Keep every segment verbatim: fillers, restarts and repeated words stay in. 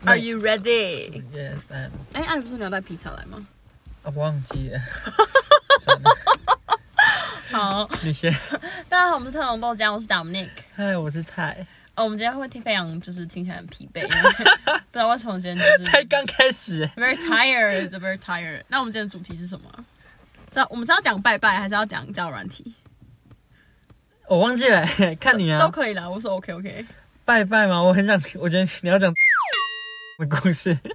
Are you ready? Yes, I'm. 哎，啊，你不是你要带披萨来吗？ 啊，忘记了。 好， 你先。 大家好，我们是特浓豆浆，我是 Dominic。 嗨，我是泰。 哦，我们今天会听非常就是听起来很疲惫，因为不知道为什么今天就是才刚开始 very tired, very tired。那我们今天的主题是什么？是要我们是要讲拜拜，还是要讲交友软体？ 我忘记了，看你啊。 都可以啦，我说 OK OK。 拜拜吗？我很想，我觉得你要讲的故事。 Oh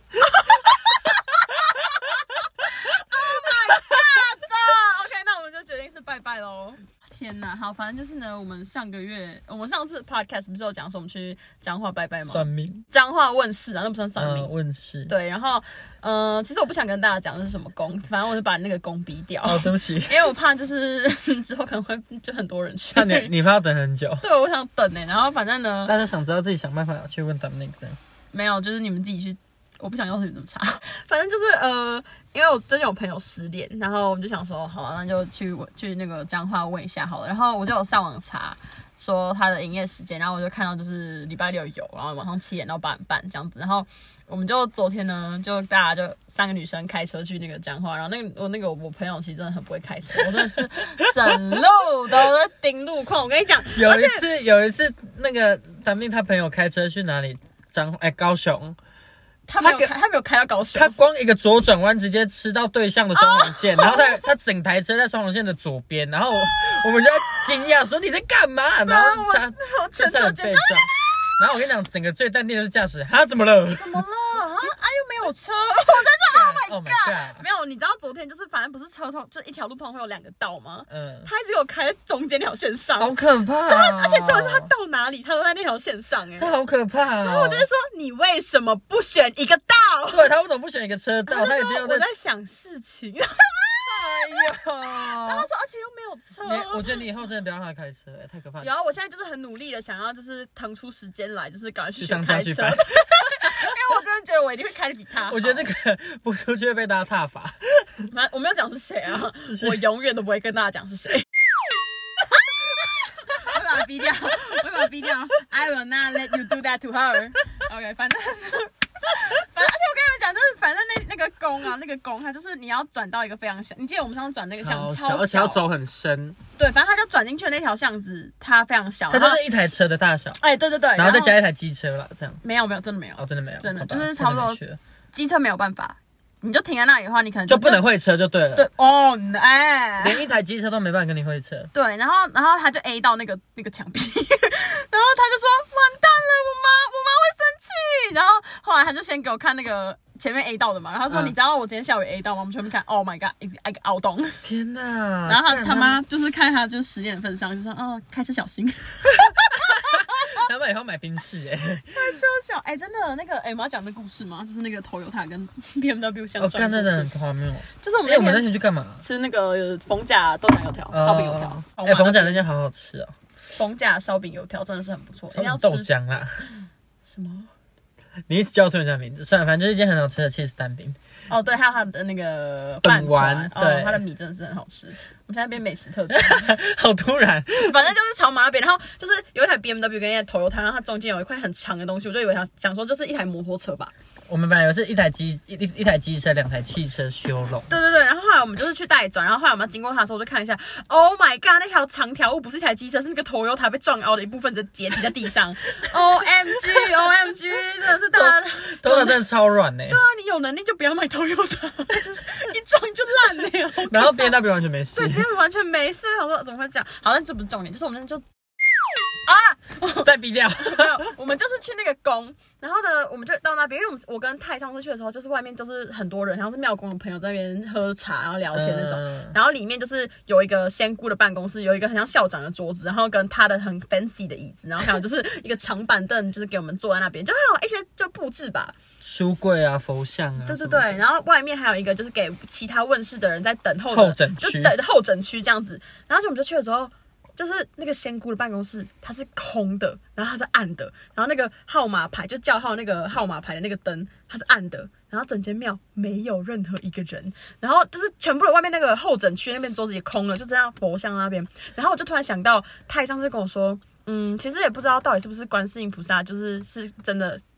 my god！ OK， 那我们就决定是拜拜喽。天哪，好，反正就是呢，我们上个月，我们上次 podcast 不是有讲说我们去彰化拜拜吗？ 算命， 彰化问世啊，那不算算命， 嗯、问世。 对，然后，嗯、呃，其实我不想跟大家讲是什么宫，反正我就把那个宫逼掉。 哦，对不起， 因为我怕就是之后可能会就很多人去。 那你你怕要等很久？ 对，我想等呢、欸，然后反正呢， 大家想知道自己想办法去问 Dominic 这样。 没有，就是你们自己去。我不想要求你这么差，反正就是呃，因为我最近有朋友失恋，然后我们就想说，好、啊，那就去去那个彰化问一下好了。然后我就有上网查说他的营业时间，然后我就看到就是礼拜六有，然后晚上七点到八点半这样子。然后我们就昨天呢，就大家就三个女生开车去那个彰化，然后那个我那个我朋友其实真的很不会开车，我真的是整路都在盯路况。我跟你讲， 有一次有一次那个 Dominic 他朋友开车去哪里？彰哎高雄。 他没有开，他没有开到高雄， 他光一个左转弯直接吃到对向的双黄线， oh! 然后他他整台车在双黄线的左边，然后 我, 我们就在惊讶说你在干嘛？然后他全车尖叫， 然后我跟你讲，整个最淡定的是驾驶，他怎么了？ 怎么了？啊啊又没有车，我在这 ，Oh my god！, oh my god 没有，你知道昨天就是反正不是车通，就一条路通会有两个道吗？ 嗯， 他一直有开在中间那条线上， 好可怕、哦！ 对，而且重点是他到哪里，他都在那条线上，哎， 他好可怕、哦！ 然后我就是说，你为什么不选一个道？ 对，他为什么不选一个车道？他就说我在想事情。 哎呦！ 然后说，而且又没有车。 我觉得你以后真的不要让他开车，哎，太可怕了。 然后我现在就是很努力的想要，就是腾出时间来，就是赶快去学开车。因为我真的觉得我一定会开得比他好。 我觉得这个不出去会被大家挞伐。 我没有讲是谁啊，我永远都不会跟大家讲是谁。我把它逼掉，我把它逼掉。I will not let you do that to her. OK， 反正。反正，而且我跟你们讲，就是反正那那个宫啊，那个宫，它就是你要转到一个非常小，你记得我们上次转那个巷子超小， 而且要走很深。 对，反正它就转进去的那条巷子，它非常小， 它就是一台车的大小。 哎，对对对， 然后再加一台机车了，这样。 没有没有，真的没有， 哦，真的没有， 真的就是差不多。机车没有办法，你就停在那里的话，你可能就, 就不能会车就对了。 对哦，哎， 连一台机车都没办法跟你会车。 对，然后然后他就 A 到那个那个墙壁，然后他就说完蛋了，我妈我妈会生气。然后后来他就先给我看那个前面 A 到的嘛，然后他说、嗯、你知道我今天下午 A 到吗？我们全部看 ，Oh my god， 一个凹洞。 天哪！ 然后他他妈就是看他就是实验的份上，就说哦开车小心。 他们以后买宾士哎， 开车小哎、欸，真的那个哎，我们要讲的故事吗？就是那个 Toyota 跟 B M W 相撞。 哦，干真的很荒谬。 就是我们哎、欸，我们那天去干嘛？ 吃那个逢甲豆浆油条、烧饼油条。 哎、欸，逢甲那间好好吃哦。 逢甲烧饼油条真的是很不错，一定要吃豆浆啦。 什么？ 你一直叫错人家名字，算了，反正就是一间很好吃的起司蛋饼。 哦，对，还有它的那个饭团，对、 哦，它的米真的是很好吃。我们现在变美食特辑， 好突然。 反正就是炒麻扁，然后就是有一台 B M W 跟一台 Toyota，然后它中间有一块很长的东西，我就以为它想说就是一台摩托车吧。 我们本来有是一台机一一台机车，两台汽车修拢。 对对对，然后后来我们就是去待转，然后后来我们经过它的时候，我就看一下 ，Oh my god， 那条长条物不是一台机车，是那个 Toyota 被撞凹的一部分，直接解体在地上。O M G，O M G， 真的是大家 ，Toyota 真的超软呢、欸。 对啊，你有能力就不要买 Toyota， 一撞就烂了、欸。 然后 B M W 完全没事， 对 ，B M W 完全没事。我说怎么会这样？好像这不是重点，就是我们就。啊！ 再逼掉， 没有，我们就是去那个宫，然后呢，我们就到那边，因为我们我跟泰上次去的时候，就是外面都是很多人，然后是庙公的朋友在那边喝茶，然后聊天那种，嗯、然后里面就是有一个仙姑的办公室，有一个很像校长的桌子，然后跟他的很 fancy 的椅子，然后还有就是一个长板凳，就是给我们坐在那边，就还有一些就布置吧， 书柜啊、佛像啊， 对对对，然后外面还有一个就是给其他问世的人在等候的候诊区， 就等候诊区这样子，然后就我们就去了之后。就是那个仙姑的办公室，它是空的，然后它是暗的，然后那个号码牌就叫号那个号码牌的那个灯，它是暗的，然后整间庙没有任何一个人，然后就是全部的外面那个候诊区那边桌子也空了，就这样佛像那边，然后我就突然想到，太上次跟我说，嗯，其实也不知道到底是不是观世音菩萨，就是是真的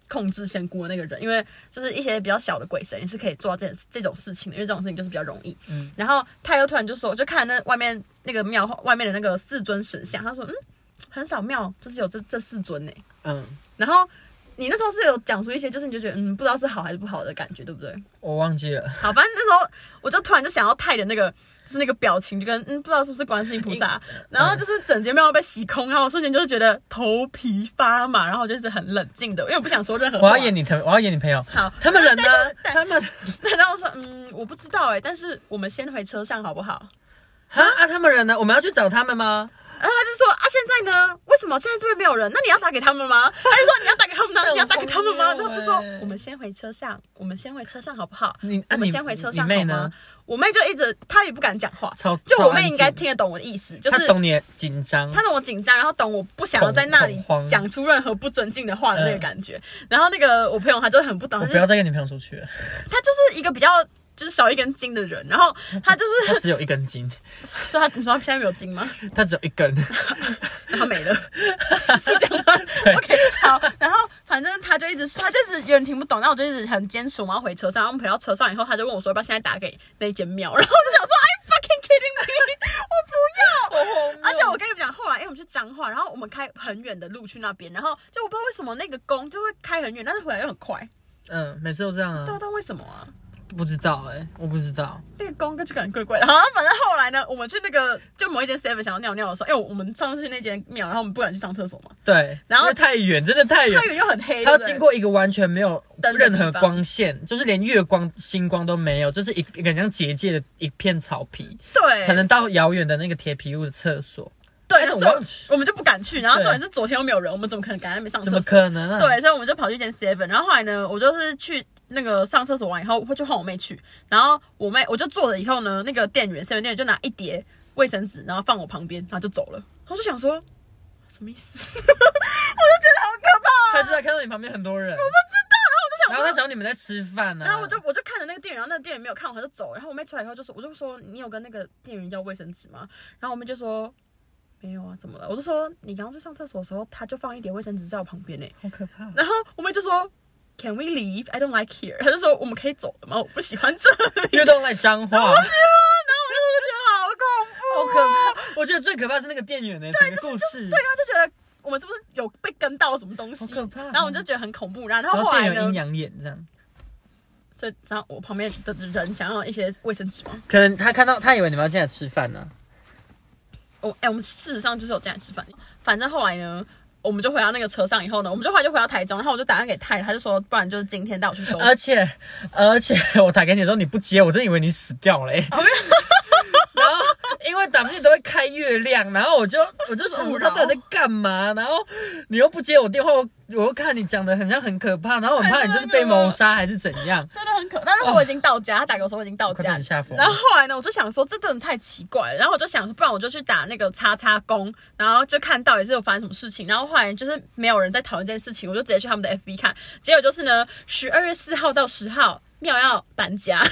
控制仙姑的那个人，因为就是一些比较小的鬼神也是可以做到这这种事情的，因为这种事情就是比较容易。嗯，然后他又突然就说，就看那外面那个庙外面的那个四尊神像，他说嗯，很少庙就是有这这四尊呢。嗯，然后你那时候是有讲出一些，就是你就觉得嗯，不知道是好还是不好的感觉，对不对？ 我忘记了。 好，反正那时候我就突然就想要泰的那个。就是那个表情，就跟嗯，不知道是不是观世音菩萨，然后就是整间庙被洗空，然后我瞬间就是觉得头皮发麻，然后我就是很冷静的，因为我不想说任何话。 我要演你朋，我要演你朋友。 好， 他们人呢？他们， 然后我说嗯，我不知道哎、欸，但是我们先回车上好不好？ 啊啊，他们人呢？我们要去找他们吗？ 然后他就说啊，现在呢？为什么现在这边没有人？那你要打给他们吗？他就说你要打给他们吗？你要打给他们吗？然后就说我们先回车上，我们先回车上好不好？ 你、啊、 我们先回车上好吗？ 我妹就一直，她也不敢讲话， 超就我妹应该听得懂我的意思，就是她懂你的紧张， 她懂我紧张，然后懂我不想要在那里讲出任何不尊敬的话的那个感觉。嗯、然后那个我朋友他就很不懂， 我不要再跟你朋友出去了。 他就是一个比较。就是少一根筋的人，然后他就是他只有一根筋， 所以他你说他现在没有筋吗？ 他只有一根， 然后没了，是这样吗 ？OK， 好，然后反正他就一直他就是有点听不懂，然后我就一直很坚持我们要回车上，然后我们回到车上以后，他就问我说要不要现在打给那间庙，然后我就想说 I'm fucking kidding me， 我不要，而且我跟你们讲，后来因为我们去彰化，然后我们开很远的路去那边，然后就我不知道为什么那个宫就会开很远，但是回来又很快， 嗯，每次都这样啊， 对，但为什么啊？ 不知道哎、欸，我不知道那个公哥就感觉怪怪的。好，反正后来呢，我们去那个就某一间 seven 想要尿尿的时候，因为我们上次去那间庙，然后我们不敢去上厕所嘛。 对， 然后太远，真的太远， 太远又很黑， 它要经过一个完全没有任何光线，就是连月光、星光都没有，就是一一个像结界的一片草皮， 对， 才能到遥远的那个铁皮屋的厕所。 对，然后我们就不敢去，然后重点是昨天又没有人，我们怎么可能赶在那边上厕所？ 怎么可能啊？ 对，所以我们就跑去一间 seven， 然后后来呢，我就是去那个上厕所完以后，就换我妹去，然后我妹我就坐了以后呢，那个店员 seven 店员就拿一叠卫生纸，然后放我旁边，然后就走了。我就想说，什么意思？我就觉得好可怕、啊。 他是在看到你旁边很多人，我不知道，然后我就想说， 然后他想你们在吃饭呢、啊， 然后我就我就看着那个店员，然后那个店员没有看我，他就走。然后我妹出来以后就说，我就说你有跟那个店员要卫生纸吗？然后我妹就说。没有啊，怎么了？我就说你刚刚去上厕所的时候，他就放一叠卫生纸在我旁边呢， 好可怕。 然后我妹就说 ，Can we leave? I don't like here。他就说我们可以走了吗？我不喜欢这里。 You don't like 彰化。 我喜欢，然后我就觉得好恐怖、 好可怕。我觉得最可怕是那个店员呢，整个故事。 对，然后就觉得我们是不是有被跟到什么东西？ 好可怕。 然后我就觉得很恐怖。然后后来呢？ 店员阴阳眼这样。 所以，然后我旁边的人想要一些卫生纸吗？ 可能他看到，他以为你们要进来吃饭呢、啊。 我哎、欸，我们事实上就是有进来吃饭。反正后来呢，我们就回到那个车上以后呢，我们就后来就回到台中，然后我就打电话给泰，他就说，不然就是今天带我去收。 而且而且我打给你的时候你不接，我真以为你死掉了、欸。然后因为打不进都会开月亮，然后我就我就想说他到底在干嘛？然后你又不接我电话，我我又看你讲的很像很可怕，然后我很怕你就是被谋杀还是怎样。 真的很可怕，但是我已经到家，他打给我说我已经到家。然后后来呢，我就想说这真的太奇怪了，然后我就想说，不然我就去打那个叉叉公，然后就看到底是有发生什么事情。然后后来就是没有人在讨论这件事情，我就直接去他们的 F B 看，结果就是呢，十二月四号到十号庙要搬家。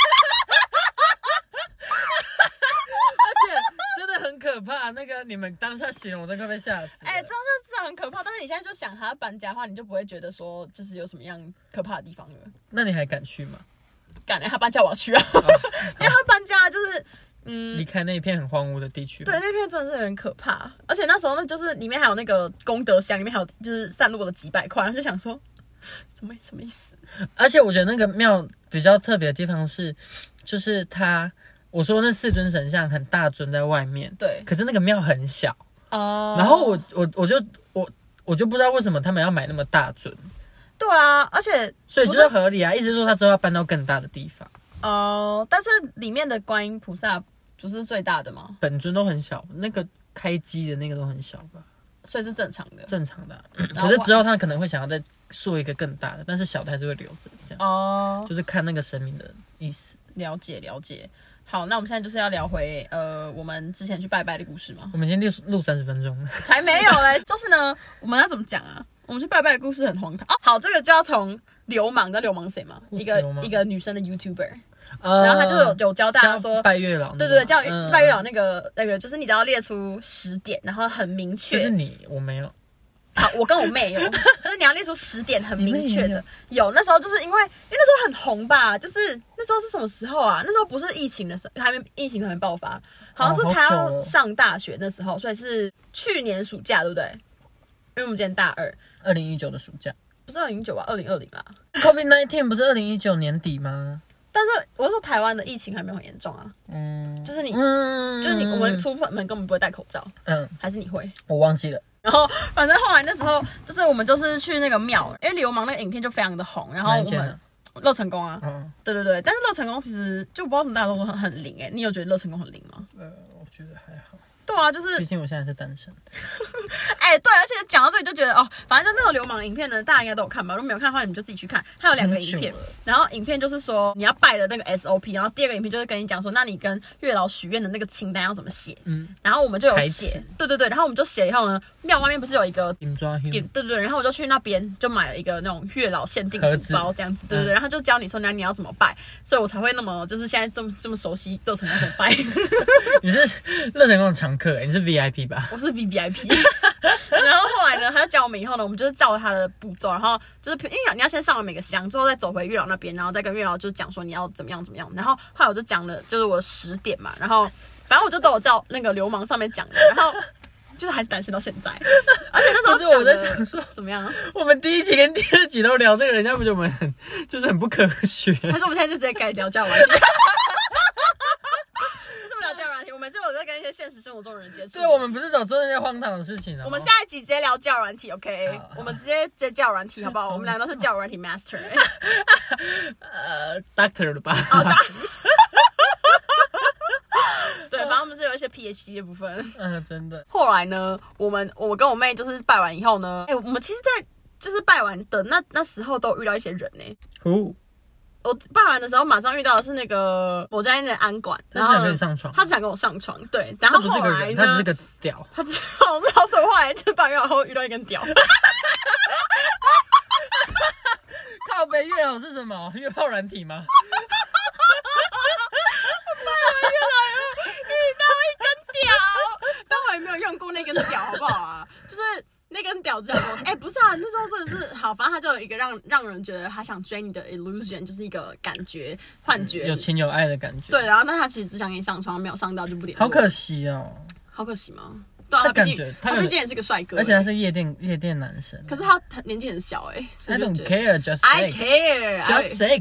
很可怕，那个你们当下形容我真的快被吓死。 哎、欸，真的是很可怕。但是你现在就想他搬家的话，你就不会觉得说就是有什么样可怕的地方了。 那你还敢去吗？ 敢哎、欸，他搬家我要去啊，因为他搬家就是嗯离开那一片很荒芜的地区。 对，那片真的是很可怕。而且那时候呢，就是里面还有那个功德箱，里面还有就是散落了几百块，然后就想说什么什么意思？ 而且我觉得那个庙比较特别的地方是，就是它。我说那四尊神像很大尊在外面， 对， 可是那个庙很小哦。 然后我我我就我我就不知道为什么他们要买那么大尊。 对啊，而且所以就是合理啊，意思是说他之后要搬到更大的地方。 哦、呃，但是里面的观音菩萨不是最大的吗？ 本尊都很小，那个开机的那个都很小吧？ 所以是正常的， 正常的、啊嗯。可是之后他可能会想要再做一个更大的，但是小的还是会留着，这样哦，就是看那个神明的意思。 了解了解。好，那我们现在就是要聊回呃我们之前去拜拜的故事吗？ 我们已经录录三十分钟了， 才没有嘞。就是呢，我们要怎么讲啊？我们去拜拜的故事很荒唐哦。好，这个就要从流氓，你知道流氓谁吗？一个一个女生的 YouTuber，、呃、然后他就有有教大家说拜月老， 对对对，叫拜月老那个、嗯、那个，就是你只要列出十点，然后很明确。 就是你，我没有。 好，我跟我妹有，就是你要列出十点很明确的。有，那时候就是因为因为那时候很红吧，就是那时候是什么时候啊？那时候不是疫情的时候，还没疫情还没爆发，好像是他要上大学那时候，所以是去年暑假，对不对？因为我们今年大二， 二零一九的暑假， 不是二零一九吧？二零二零啦。 COVID 十九 不是二零一九年底吗？ 但是我说台湾的疫情还没有很严重啊，嗯，就是你，嗯，就是你，我们出门根本不会戴口罩，嗯，还是你会？ 我忘记了。 然后反正后来那时候就是我们就是去那个庙，因为流氓那个影片就非常的红，然后我们乐成功啊，嗯，对对对，但是乐成功其实就不知道怎么大家都说很很灵哎、欸，你有觉得乐成功很灵吗？ 呃，我觉得还好。 对啊，就是毕竟我现在是单身。 哎、欸，对，而且讲到这里就觉得哦，反正就那个流氓影片呢，大家应该都有看吧？如果没有看的话，你们就自己去看。它有两个影片，然后影片就是说你要拜的那个 S O P， 然后第二个影片就是跟你讲说，那你跟月老许愿的那个清单要怎么写？嗯，然后我们就有写，对对对，然后我们就写了以后呢，庙外面不是有一个金抓对对对，然后我就去那边就买了一个那种月老限定纸包这样子，对对对，然后就教你说那你要怎么拜，所以我才会那么就是现在这么这么熟悉乐成功怎么拜。 你是乐成功的常客、欸，你是 V I P 吧？ 我是 V V I P。然后后来呢，他就教我们以后呢，我们就是照他的步骤，然后就是因为你要先上完每个香，之后再走回月老那边，然后再跟月老就是讲说你要怎么样怎么样。然后后来我就讲了就是我的十点嘛，然后反正我就都有照那个流氓上面讲的，然后就是还是单身到现在。而且那时候我在想说怎么样？ 我们第一集跟第二集都聊这个，人家不觉得我们很就是很不科学？ 还是我们现在就直接改聊交友软体？我们是有在跟一些现实生活中的人接触。 对，我们不是找做那些荒唐的事情啊。 我们下一集直接聊交友软体 ，OK？ 我们直接直接交友软体，好不好？我们俩都是交友软体 master、欸。 呃 ，doctor 了吧？ 哦，对，反正我们是有一些 P H D 的部分。 嗯，真的。 后来呢，我们我跟我妹就是拜完以后呢，哎、欸，我们其实，在就是拜完的那那时候都有遇到一些人呢、欸。 哦。 我拜完的时候，马上遇到的是那个某家店的安管，然后他想跟你上床， 他只想跟我上床，对。然后后来呢， 他只是个屌， 他只好好手坏，就是拜月老后遇到一根屌。 靠北月老是什么？约炮软体吗？ 拜完月老遇到一根屌，但我也没有用过那根屌，好不好啊？就是。那根屌这样跟我说，哎、欸，不是啊，那时候真的是好，反正他就有一个让让人觉得他想追你的 illusion， 就是一个感觉幻觉， 有情有爱的感觉。 对，然后那他其实只想跟你上床，没有上到就不联络。 好可惜哦， 好可惜吗？对啊，他感觉他毕竟也是个帅哥、欸， 而且他是夜店夜店男生。 可是他年纪很小哎、欸、 ，I don't care, just I care, just sex.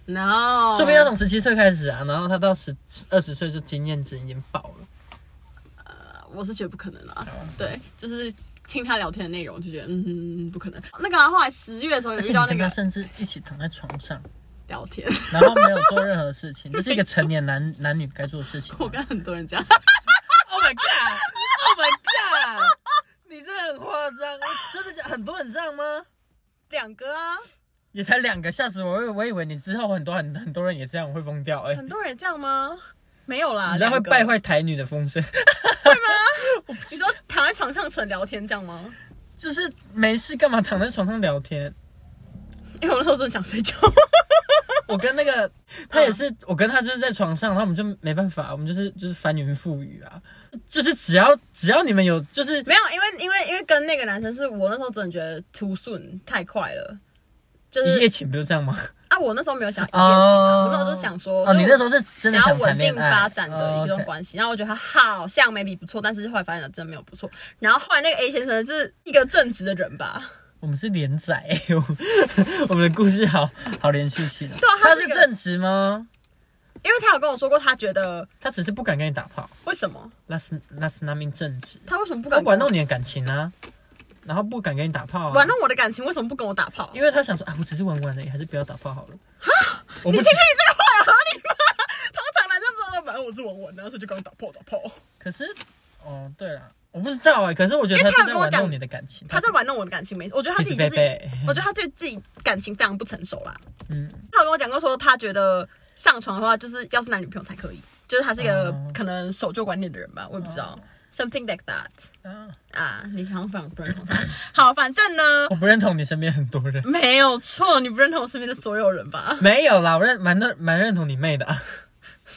No， 说不定要从十七岁开始啊，然后他到十二十岁就经验值已经爆了。 呃，我是觉得不可能啊，对，就是。听他聊天的内容就觉得嗯不可能。那个、啊、后来十月的时候有遇到那个， 他甚至一起躺在床上聊天， 然后没有做任何事情，这是一个成年男男女该做的事情。 我跟很多人讲 ，Oh my god, Oh my god， 你真的很夸张，真的很多人这样吗？ 两个啊， 也才两个，吓死我！我以为你之后很多很很多人也这样会疯掉哎、欸。 很多人也这样吗？没有啦， 你这样会败坏台女的风声， 会吗？你说躺在床上纯聊天这样吗？ 就是没事干嘛躺在床上聊天？ 因为我那时候真的想睡觉。 我跟那个他也是，嗯、我跟他就是在床上，然后我们就没办法，我们就是就是翻云覆雨啊，就是只要只要你们有就是没有，因为因为因为跟那个男生是我那时候真的觉得 too soon 太快了，就是一夜情不就这样吗？ 啊，我那时候没有想一夜情啊， oh, 我那时候就想说， 哦，你那时候是真的想要稳定发展的一段关系， oh, okay. 然后我觉得他好像 maybe 不错，但是后来发现真的没有不错。然后后来那个 A 先生是一个正直的人吧？ 我们是连载、欸，我们的故事好好连续性。 对啊，他是, 他是正直吗？ 因为他有跟我说过，他觉得他只是不敢跟你打炮。 为什么？ 那是那是那名正直。 他为什么不敢？ 他玩弄你的感情啊？然后不敢跟你打炮啊？ 玩弄我的感情，为什么不跟我打炮？ 因为他想说啊，我只是玩玩而已，还是不要打炮好了。 哈，你听听你这个话有合理吗？通常男生不知道，反正我是玩玩的，所以就跟我打炮打炮。 可是，哦，对了，我不知道哎、欸，可是我觉得他是在玩弄你的感情， 他在玩弄我的感情，没错。我觉得他自己就是，我觉得他自己自己感情非常不成熟啦。嗯，他有跟我讲过说，他觉得上床的话，就是要是男女朋友才可以，就是他是一个、哦、可能守旧观念的人吧，我也不知道。哦Something like that， 啊, 啊，你好像非常不认同他。好，反正呢， 我不认同你身边很多人， 没有错，你不认同我身边的所有人吧？ 没有啦，我认蛮认蛮认同你妹的、啊。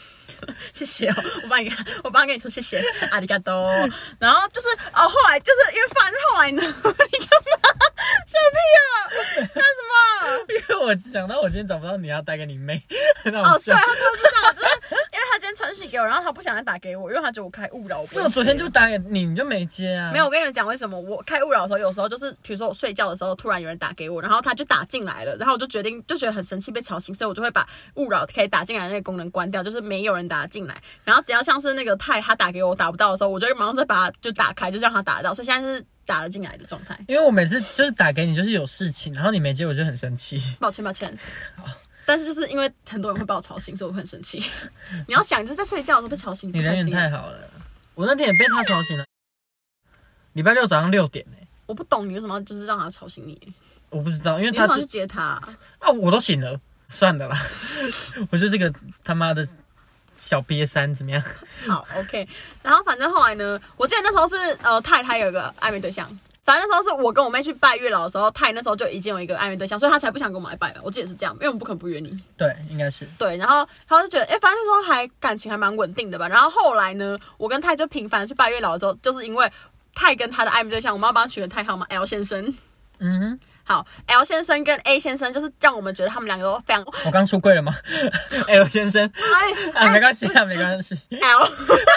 谢谢哦，我帮你，我帮你跟你说谢谢，阿里嘎多。然后就是哦，后来就是因为反正后来呢，你干嘛？笑屁啊！干什么？ 因为我想到我今天找不到你，要带给你妹，很好笑。 哦，对，他超知道，就是因为他今天传讯给我，然后他不想再打给我，因为他觉得我开勿扰。因为我昨天就打给你，你就没接啊。 没有，我跟你们讲为什么我开勿扰的时候，有时候就是比如说我睡觉的时候，突然有人打给我，然后他就打进来了，然后我就决定就觉得很生气，被吵醒，所以我就会把勿扰可以打进来的那个功能关掉，就是没有人打进来。然后只要像是那个泰他打给我打不到的时候，我就会马上再把它就打开，就让他打得到。所以现在是打了进来的状态。 因为我每次就是打给你就是有事情，然后你没接，我就很生气。 抱歉抱歉。但是就是因为很多人会把我吵醒，所以我会很生气。你要想，就是在睡觉的时候被吵醒， 你人缘太好了。我那天也被他吵醒了，礼拜六早上六点呢、欸。 我不懂你为什么就是让他吵醒你。 我不知道，因为他你为什么去接他啊？ 啊我都醒了，算了啦。我就是个他妈的小瘪三，怎么样？ 好 ，OK。然后反正后来呢，我记得那时候是呃泰他有一个暧昧对象。反正那时候是我跟我妹去拜月老的时候，泰那时候就已经有一个暧昧对象，所以他才不想跟我们来拜吧。我记得是这样，因为我们不可能不约你。 对，应该是。 对，然后他就觉得，哎、欸，反正那时候还感情还蛮稳定的吧。然后后来呢，我跟泰就频繁去拜月老的时候，就是因为泰跟他的暧昧对象，我们要帮他取个代号嘛 ，L 先生。 嗯哼。好 ，L 先生跟 A 先生就是让我们觉得他们两个都非常。 我刚出柜了吗？L 先生。啊，没关系啊，没关系。 L。好，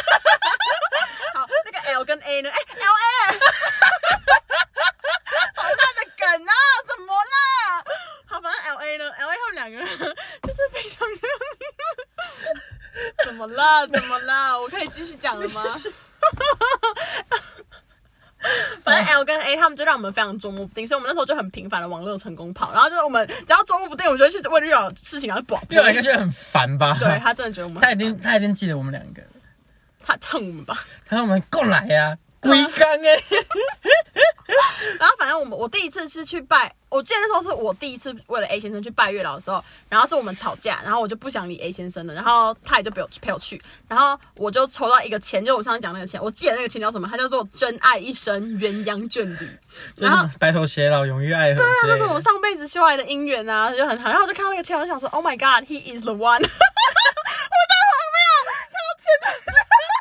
那个 L 跟 A 呢？哎、欸、，L A。好烂的梗啊！怎么啦？好，反正 L A 呢 ，L A 他们两个人就是非常的。怎么啦？怎么啦？我可以继续讲了吗？反正 L 跟 A 他们就让我们非常捉摸不定，所以我们那时候就很频繁的往乐成功跑。然后就是我们只要捉摸不定，我们就会去问月老事情，然后保。 月老应该觉得很烦吧？ 对他真的觉得我们他一定他一定记得我们两个， 他蹭我们吧？ 他让我们过来呀、啊。龟缸哎， 然后反正我们我第一次是去拜，我记得那时候是我第一次为了 A 先生去拜月老的时候，然后是我们吵架，然后我就不想理 A 先生了，然后他也就陪我陪我去，然后我就抽到一个签，就我上次讲那个签，我记得那个签叫什么？它叫做真爱一生鸳鸯眷侣，然后白头偕老永浴爱河， 对，那是我上辈子修来的姻缘啊，就很好。然后我就看到那个签，我就想说 ，Oh my God, he is the one 。我太荒谬，看到签的。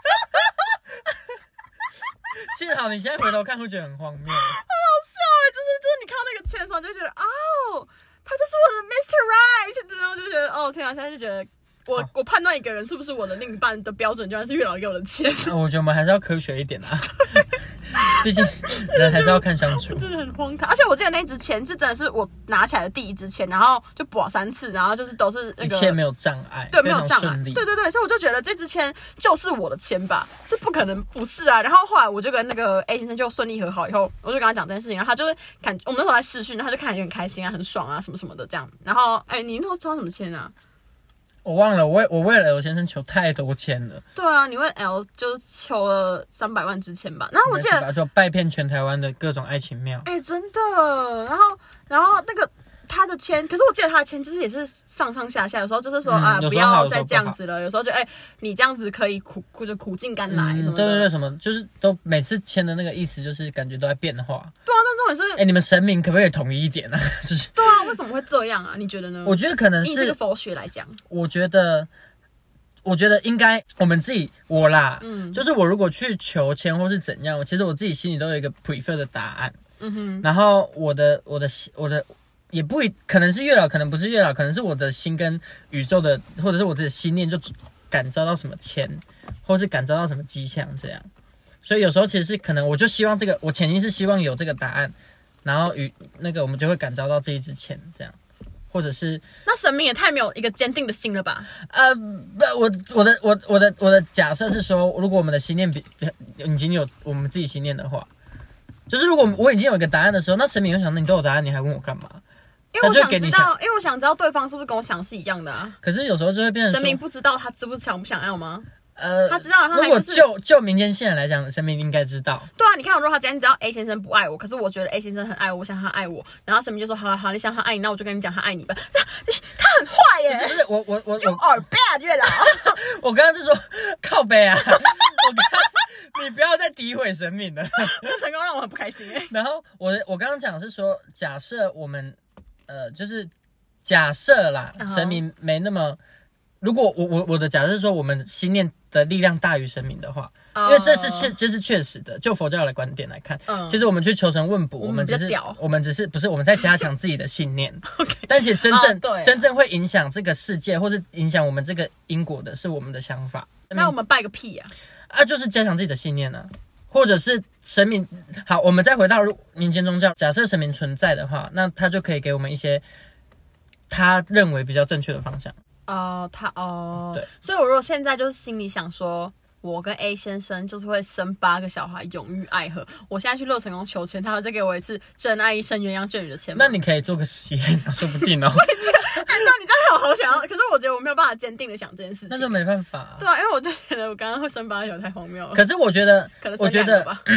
幸好你现在回头看会觉得很荒谬，好好笑哎、欸！就是就是你看到那个签的时候就觉得哦，他就是我的 mister Right， 然后就觉得哦天啊，现在就觉得我我判断一个人是不是我的另一半的标准，居然是月老给我的签。 啊、我觉得我们还是要科学一点啊，毕竟人还是要看相处。 真的很荒唐，而且我记得那支签是真的是我拿起来的第一支签，然后就拔三次，然后就是都是那个一切没有障碍， 对，没有障碍，对对对，所以我就觉得这支签就是我的签吧，这不可能不是啊。然后后来我就跟那个 A 先生就顺利和好以后，我就跟他讲这件事情，然后他就是感我们那时候在视讯，他就看起来很开心啊，很爽啊，什么什么的这样。然后哎，你那时候抽到什么签啊？ 我忘了，我我为了 L 先生求太多签了。 对啊，你为 L 就求了三百万支签吧。然后我记得说拜遍全台湾的各种爱情庙。 哎、欸，真的。然后然后那个他的签，可是我记得他的签就是也是上上下下，有时候就是说、嗯、啊不要再这样子了，有时候就哎、欸、你这样子可以苦苦就苦尽甘来什么的、嗯。 对对对，什么就是都每次签的那个意思就是感觉都在变化。 对啊，那重点是哎、欸，你们神明可不可以统一一点啊？就是对啊，为什么会这样啊？你觉得呢？ 我觉得可能是以这个佛学来讲， 我觉得。我觉得应该我们自己我啦，嗯，就是我如果去求签或是怎样，其实我自己心里都有一个 prefer 的答案，嗯哼。然后我的我的我的也不可能是月老，可能不是月老，可能是我的心跟宇宙的，或者是我自己的心念就感召到什么签，或是感召到什么迹象这样。所以有时候其实是可能我就希望这个，我潜意识希望有这个答案，然后与那个我们就会感召到这一支签这样。或者是那神明也太没有一个坚定的心了吧？ 呃，不，我我的我我的我的假设是说，如果我们的心念比已经有我们自己心念的话，就是如果我已经有一个答案的时候，那神明就想，那你都有答案，你还问我干嘛？ 因为我想知道，因为我想知道对方是不是跟我想是一样的啊。 可是有时候就会变成神明不知道他知不想不想要吗？ 呃， 他知道，他、就是、 如果就就民间信仰来讲，神明应该知道。 对啊，你看，如果他今天知道 A 先生不爱我，可是我觉得 A 先生很爱我，我想他爱我，然后神明就说好了好，你想他爱你，那我就跟你讲他爱你吧。他很坏耶！ 不是不是，我我我 ，You are bad 月老。 我刚刚是说靠北啊，我刚刚你不要再诋毁神明了。 那成功让我很不开心哎。 然后我我刚刚讲的是说，假设我们呃，就是假设啦， uh-huh. 神明没那么。 如果我我我的假设是说，我们心念的力量大于神明的话，因为这是确这是确实的，就佛教的观点来看，嗯、其实我们去求神问卜，我们只是我们只是不是我们在加强自己的信念，okay, 但其实真正、啊、真正会影响这个世界或是影响我们这个因果的是我们的想法。 那我们拜个屁啊！ 啊，就是加强自己的信念啊，或者是神明。好，我们再回到民间宗教，假设神明存在的话，那他就可以给我们一些他认为比较正确的方向。 哦、呃，他哦， 对， 所以我如果现在就是心里想说，我跟 A 先生就是会生八个小孩，永浴爱河。我现在去乐成宫求签，他会再给我一次真爱一生鸳鸯眷侣的签。 那你可以做个实验，说不定哦。 我也觉得，那你这样我好想要，可是我觉得我没有办法坚定的想这件事情。那就没办法、啊。 对啊，因为我就觉得我刚刚会生八个小孩太荒谬了。 可是我觉得， 可能我觉得， 吧。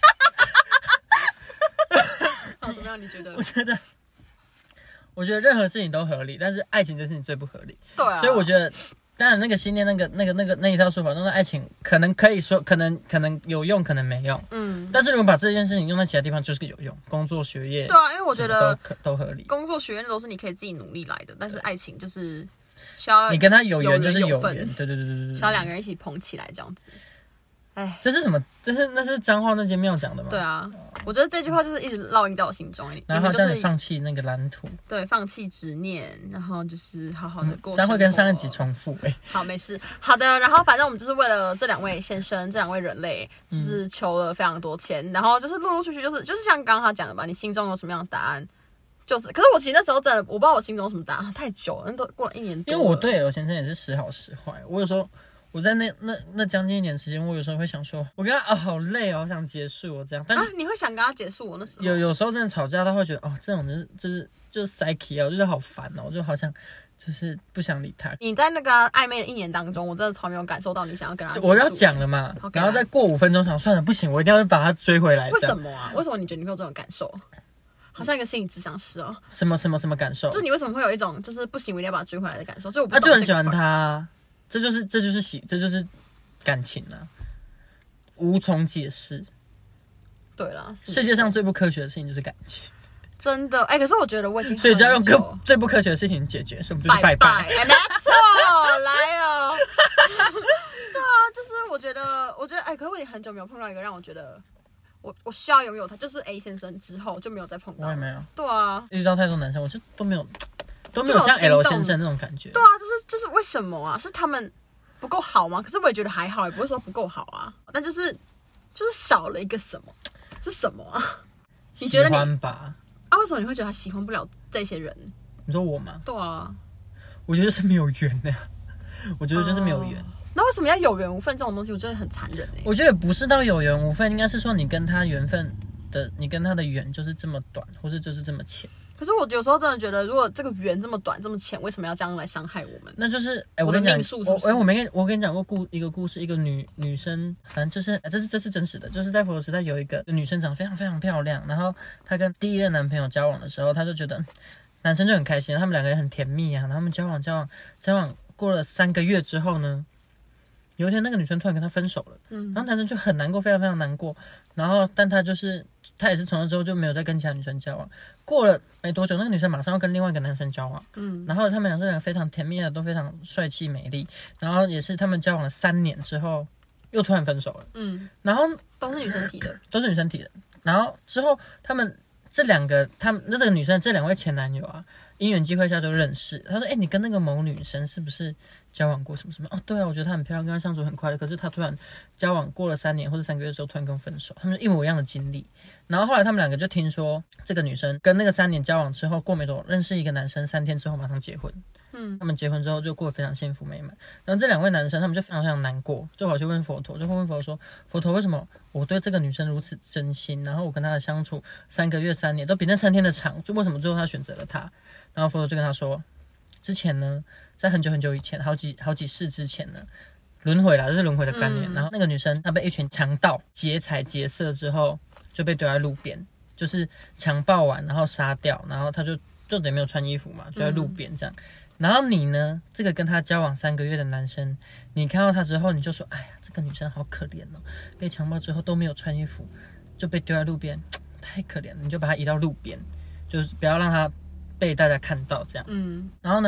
好，怎么样？你觉得？ 我觉得。我觉得任何事情都合理，但是爱情这事情最不合理。 对啊， 所以我觉得，当然那个信念、那个、那个、那个那一套说法，那个爱情可能可以说，可能可能有用，可能没用。嗯。但是如果把这件事情用在其他地方，就是有用，工作、学业。 对啊，因为我觉得都都合理。 工作、学业都是你可以自己努力来的，但是爱情就是需要你跟他有缘就是有缘，对对对对对， 需要两个人一起捧起来这样子。哎， 这是什么？这是那是彰化那间庙讲的吗？ 对啊，我觉得这句话就是一直烙印在我心中。 然后叫你放弃那个蓝图， 对，放弃执念，然后就是好好的过生活。 这样会跟上一集重复哎、欸。 好，没事。好的，然后反正我们就是为了这两位先生、这两位人类，就是求了非常多钱，嗯、然后就是陆陆续续，就是就是像刚刚他讲的吧，你心中有什么样的答案？就是，可是我其实那时候真的我不知道我心中有什么答案，太久了，那都过了一年多了。 因为我对我先生也是时好时坏，我有时候。我在那那那将近一年时间，我有时候会想说，我跟他啊、哦、好累哦，我想结束我这样。但是、 啊、你会想跟他结束？我那时候有有时候真的吵架，他会觉得哦，这种就是就是就是 psyche 啊，我觉得好烦哦，我就好像就是不想理他。 你在那个暧昧的一年当中，我真的超没有感受到你想要跟他结束。 我要讲了嘛，然后再过五分钟想算了，不行，我一定要把他追回来。 为什么啊？为什么你觉得你会有这种感受？好像一个心理咨商师哦。 什么什么什么感受？ 就是你为什么会有一种就是不行，我一定要把他追回来的感受？就我不懂、 啊、就很喜欢他，这就是这就是喜这就是。感情啊，无从解释。 对啦， 世界上最不科学的事情就是感情， 真的。哎、欸，可是我觉得我已经所以只要用个最不科学的事情解决，所以我们就是拜拜。 哎，没错，来哦。对啊，就是我觉得，我觉得，哎、欸，可是我已经很久没有碰到一个让我觉得我我需要拥有他，就是 A 先生之后就没有再碰到。 我也没有。 对啊， 遇到太多男生，我就都没有都没有像 L 先生那种感觉。 对啊，就是就是为什么啊？是他们不够好吗？可是我也觉得还好，也不会说不够好啊。但就是就是少了一个什么，是什么啊？你觉得你喜欢吧？ 啊？为什么你会觉得他喜欢不了这些人？ 你说我吗？ 对啊， 我觉得是没有缘的、啊。我觉得就是没有缘、哦。 那为什么要有缘无分这种东西？我觉得很残忍哎、欸。 我觉得不是到有缘无分，应该是说你跟他缘分的，你跟他的缘就是这么短，或是就是这么浅。 可是我有时候真的觉得，如果这个缘这么短这么浅，为什么要这样来伤害我们？ 那就是，哎、欸，我跟你讲，我哎，我没跟我跟你讲过故一个故事，一个女女生，反正就是，这是这是真实的，就是在佛陀时代有一个女生长得非常非常漂亮，然后她跟第一任男朋友交往的时候，她就觉得男生就很开心，他们两个人很甜蜜啊，然后他们交往交往交往过了三个月之后呢，有一天那个女生突然跟他分手了，嗯，然后男生就很难过，非常非常难过，然后但他就是他也是从那之后就没有再跟其他女生交往。过了没多久，那个女生马上要跟另外一个男生交往，嗯，然后他们两个人非常甜蜜的，都非常帅气美丽，然后也是他们交往了三年之后，又突然分手了，嗯，然后都是女生提的， 都是女生提的，然后之后他们这两个，他们那这个女生这两位前男友啊，因缘际会下就认识，他说，哎、欸，你跟那个某女生是不是交往过什么什么？哦，对啊，我觉得她很漂亮，跟她相处很快乐，可是她突然交往过了三年或者三个月之后，突然跟我分手，他们一模一样的经历。然后后来他们两个就听说，这个女生跟那个三年交往之后，过没多认识一个男生，三天之后马上结婚。嗯，他们结婚之后就过得非常幸福美满。然后这两位男生他们就非常非常难过，就跑去问佛陀，就会问佛陀说：“佛陀，为什么我对这个女生如此真心，然后我跟她的相处三个月、三年都比那三天的长，就为什么最后他选择了她？”然后佛陀就跟他说：“之前呢，在很久很久以前，好几好几世之前呢。”轮回啦，这是轮回的概念、嗯。然后那个女生她被一群强盗劫财劫色之后，就被丢在路边，就是强暴完然后杀掉，然后她就就得没有穿衣服嘛，就在路边这样、嗯。然后你呢，这个跟她交往三个月的男生，你看到她之后，你就说：“哎呀，这个女生好可怜哦，被强暴之后都没有穿衣服，就被丢在路边，太可怜了。”你就把她移到路边，就是不要让她被大家看到这样。嗯。然后呢？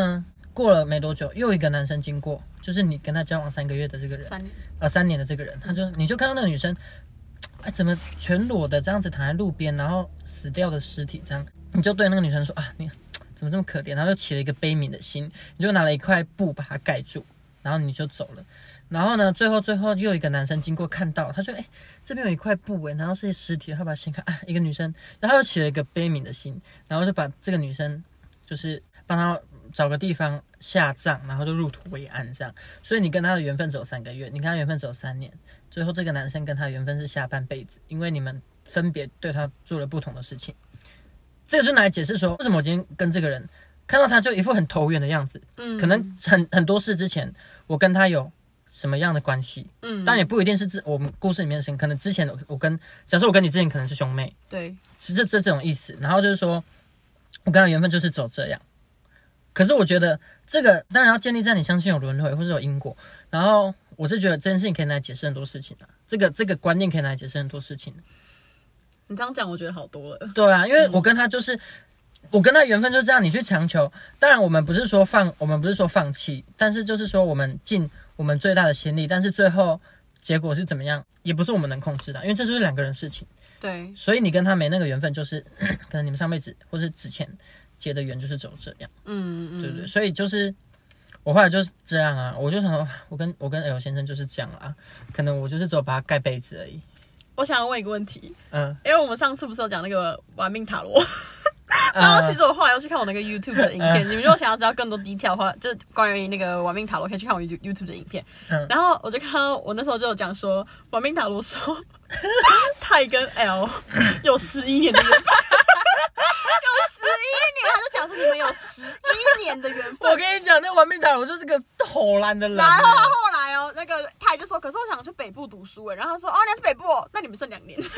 过了没多久，又一个男生经过，就是你跟他交往三个月的这个人， 三年啊、呃、三年的这个人，他就你就看到那个女生，哎，怎么全裸的这样子躺在路边，然后死掉的尸体这样，你就对那个女生说啊，你怎么这么可怜？然后就起了一个悲悯的心，你就拿了一块布把它盖住，然后你就走了。然后呢，最后最后又一个男生经过看到，他说：“哎，这边有一块布哎，然后是尸体。”他把它掀开，啊，一个女生，然后又起了一个悲悯的心，然后就把这个女生就是帮她找个地方下葬，然后就入土为安这样。所以你跟他的缘分只有三个月，你跟他缘分只有三年，最后这个男生跟他的缘分是下半辈子，因为你们分别对他做了不同的事情。这个就拿来解释说，为什么我今天跟这个人看到他就一副很投缘的样子，嗯，可能很很多事之前我跟他有什么样的关系？嗯，当然也不一定是我们故事里面的事情，可能之前我跟，假设我跟你之前可能是兄妹， 对， 是这这这种意思。然后就是说，我跟他缘分就是走这样。可是我觉得这个当然要建立在你相信有轮回或是有因果。然后我是觉得这件事情可以拿来解释很多事情啊，这个这个观念可以拿来解释很多事情。 你这样讲，我觉得好多了。 对啊，因为我跟他就是。嗯我跟他缘分就是这样，你去强求，当然我们不是说放，我们不是说放弃，但是就是说我们尽我们最大的心力，但是最后结果是怎么样，也不是我们能控制的，因为这就是两个人事情。 对， 所以你跟他没那个缘分，就是可能你们上辈子或是之前结的缘就是走这样，嗯嗯，对不对？所以就是我后来就是这样啊，我就想说，我跟我跟 L 先生就是这样啦，可能我就是只有把他盖被子而已。 我想要问一个问题，嗯，因为我们上次不是有讲那个玩命塔罗。然后其实我后来又去看我那个 YouTube 的影片，你们如果想要知道更多 detail 的话，就是关于那个玩命塔罗，可以去看我 YouTube 的影片。然后我就看到我那时候就有讲说，玩命塔罗说泰跟 L 有十一年的缘分，有十一年，他就讲说你们有十一年的缘分。 我跟你讲，那玩命塔罗就是个偷懒的人。 然后后来哦，那个泰就说，可是我想去北部读书哎，然后他说哦，你要去北部哦，那你们剩两年。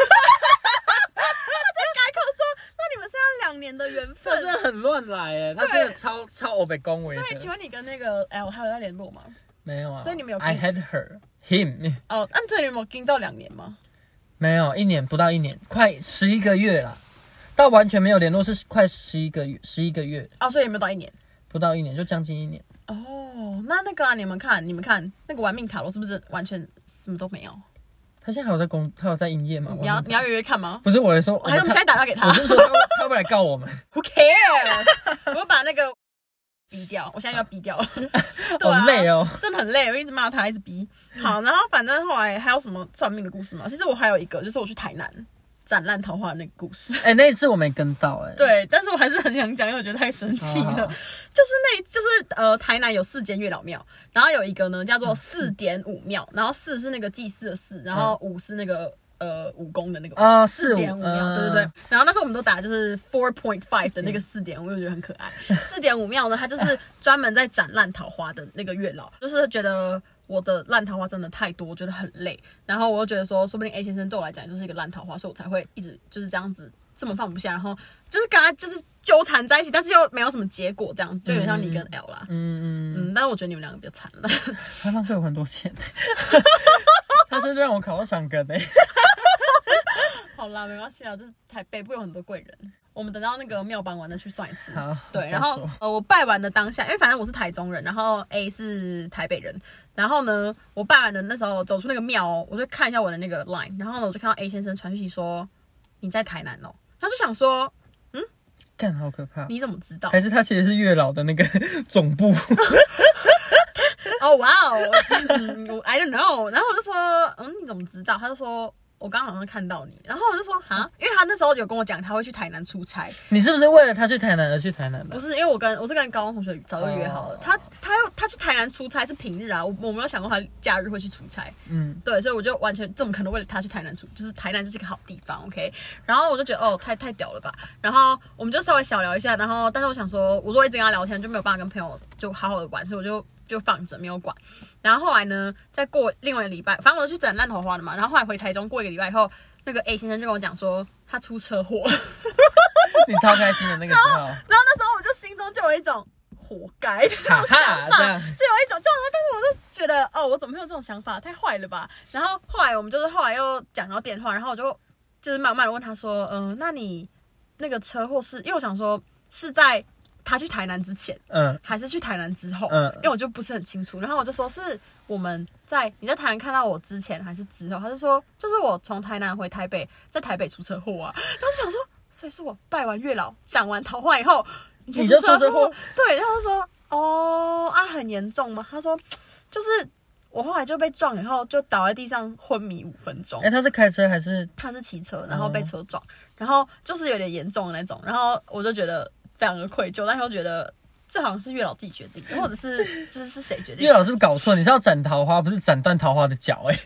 你们是要两年的缘分， 他真的很乱来哎，他真的超超欧北恭维的。 所以请问你跟那个 L 还有在联络吗？ 没有啊。 所以你们有 I had her him 哦，那这里有没有盯到两年吗？ 没有，一年不到一年，快十一个月啦。到完全没有联络是快十一个月，十一个月啊，所以有没有到一年？ 不到一年，就将近一年。 哦，那那个啊，你们看，你们看那个玩命塔罗是不是完全什么都没有？ 他现在还有在工，他有在营业吗？ 你要你要约约看吗？ 不是，我是说， 还是我们现在打电话给他？ 我是说他，他会不会来告我们 ？Who cares？ 我会把那个逼掉，我现在要逼掉了。对啊， 好累哦， 真的很累，我一直骂他，一直逼。好，然后反正后来还有什么算命的故事吗？其实我还有一个，就是我去台南斩烂桃花的那个故事。 哎、欸，那一次我没跟到哎、欸。 对，但是我还是很想讲，因为我觉得太神奇了。好好就是那，就是呃，台南有四间月老庙，然后有一个呢叫做四点五庙，然后四是那个祭祀的祀，然后五是那个呃武功的那个啊， 四点五庙，对对对。然后那时候我们都打就是 four point five 的那个四点五，我就觉得很可爱。四点五庙呢，它就是专门在斩烂桃花的那个月老，就是觉得。我的烂桃花真的太多，我觉得很累，然后我又觉得说，说不定 A 先生对我来讲就是一个烂桃花，所以我才会一直就是这样子这么放不下，然后就是跟他就是纠缠在一起，但是又没有什么结果，这样子就有点像你跟 L 啦，嗯嗯嗯，但是我觉得你们两个比较惨了， 他浪费我很多钱，他是让我考到长庚诶， 好啦，没关系啊，就是台北部有很多贵人。我们等到那个庙办完了去算一次。 好， 对，然后呃，我拜完的当下，因为反正我是台中人，然后 A 是台北人，然后呢，我拜完的那时候走出那个庙哦，我就看一下我的那个 line， 然后呢，我就看到 A 先生传讯息说你在台南哦，他就想说，嗯， 干好可怕， 你怎么知道？ 还是他其实是月老的那个总部？ 哦哇哦，我 I don't know， 然后我就说，嗯，你怎么知道？他就说。我刚刚好像看到你，然后我就说哈，因为他那时候有跟我讲他会去台南出差。 你是不是为了他去台南而去台南的？ 不是，因为我跟我是跟高中同学早就约好了， oh. 他他又他去台南出差是平日啊，我我没有想过他假日会去出差。嗯，对，所以我就完全怎么可能为了他去台南出？就是台南就是一个好地方 ，OK。然后我就觉得哦，太太屌了吧。然后我们就稍微小聊一下，然后但是我想说，我如果一直跟他聊天，就没有办法跟朋友就好好的玩，所以我就。就放着没有管，然后后来呢，再过另外一个礼拜，反正我去斩烂桃花了嘛。然后后来回台中，过一个礼拜以后，那个 A 先生就跟我讲说他出车祸， 你超开心的那个时候。然后, 然后那时候我就心中就有一种活该的那种想法，就有一种就，但是我就觉得哦，我怎么会有这种想法？太坏了吧！然后后来我们就是后来又讲到电话，然后我就就是慢慢的问他说，嗯、呃，那你那个车祸是因为我想说是在。 他去台南之前， 嗯， 还是去台南之后， 嗯， 因为我就不是很清楚。然后我就说是我们在你在台南看到我之前还是之后，他就说就是我从台南回台北，在台北出车祸啊。然后就想说，所以是我拜完月老、讲完桃花以后，你就出车祸？ 对，然后就说哦啊，很严重吗？他说就是我后来就被撞以后，就倒在地上昏迷五分钟。 哎、欸，他是开车还是？ 他是骑车，然后被车撞，哦、然后就是有点严重的那种。然后我就觉得非常的愧疚，但又觉得这好像是月老自己决定的，或者是这是谁决定的？ 月老是不是搞错？你是要斩桃花，不是斩断桃花的脚哎、欸。